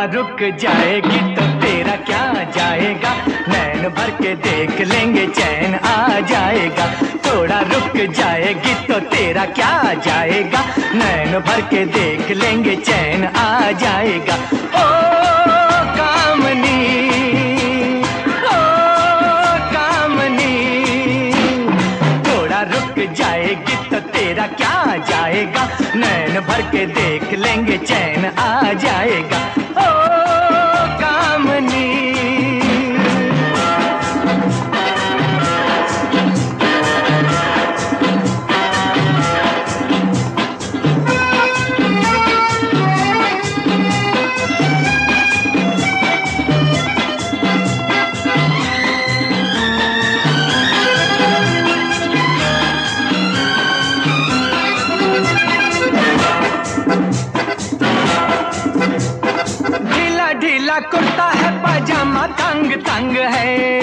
थोड़ा रुक जाएगी तो तेरा क्या जाएगा, नैन भर के देख लेंगे चैन आ जाएगा। थोड़ा रुक जाएगी तो तेरा क्या जाएगा, नैन भर के देख लेंगे चैन आ जाएगा। ओ कामनी, ओ कामनी, थोड़ा रुक जाएगी तो तेरा क्या जाएगा, नैन भर के देख लेंगे चैन आ जाएगा। ओ कामनी। ढीला कुर्ता है पाजामा तंग तंग है,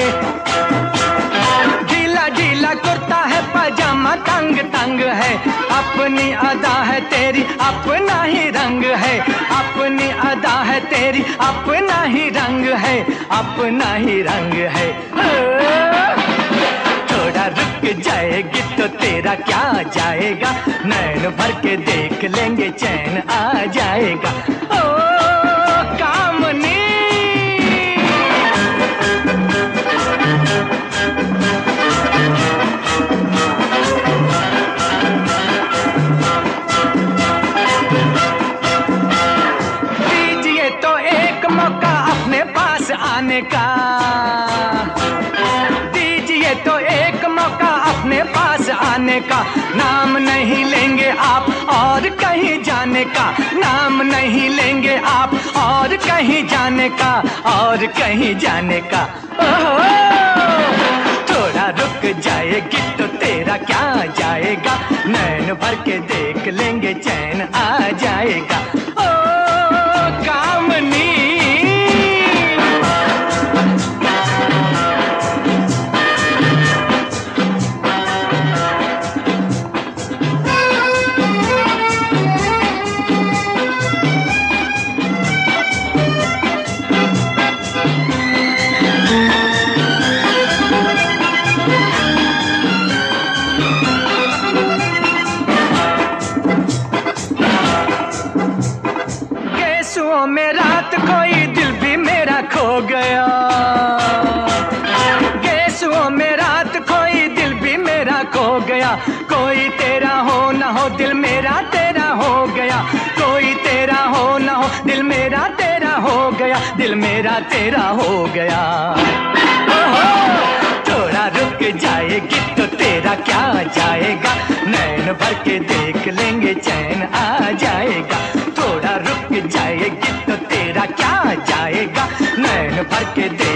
ढीला ढीला कुर्ता है पाजामा तंग तंग है। अपनी अदा है तेरी अपना ही रंग है, अपनी अदा है तेरी अपना ही रंग है, अपना ही रंग है। थोड़ा रुक जाएगी तो तेरा क्या जाएगा, नैन भर के देख लेंगे चैन आ जाएगा। ओ कामनी। दीजिए तो एक मौका अपने पास आने का, दीजिए तो एक मौका अपने पास आने का। नाम नहीं लेंगे आप और कहीं जाने का, नाम नहीं लेंगे आप और कहीं जाने का, और कहीं जाने का। थोड़ा रुक जाएगी तो तेरा क्या जाएगा, नैन भर के देख लेंगे चैन आ जाएगा। ओ कामनी। गेसुओं में रात कोई दिल भी मेरा खो गया, गेसुओं में रात कोई दिल भी मेरा खो गया। कोई तेरा हो ना हो दिल मेरा तेरा हो गया, कोई तेरा हो ना हो दिल मेरा तेरा हो गया, दिल मेरा तेरा हो गया। थोड़ा रुक जाएगी तो तेरा क्या जाएगा, नैन भर के देख लेंगे चैन आ जाएगा। थोड़ा रुक जाएगी तो तेरा क्या जाएगा, नैन भर के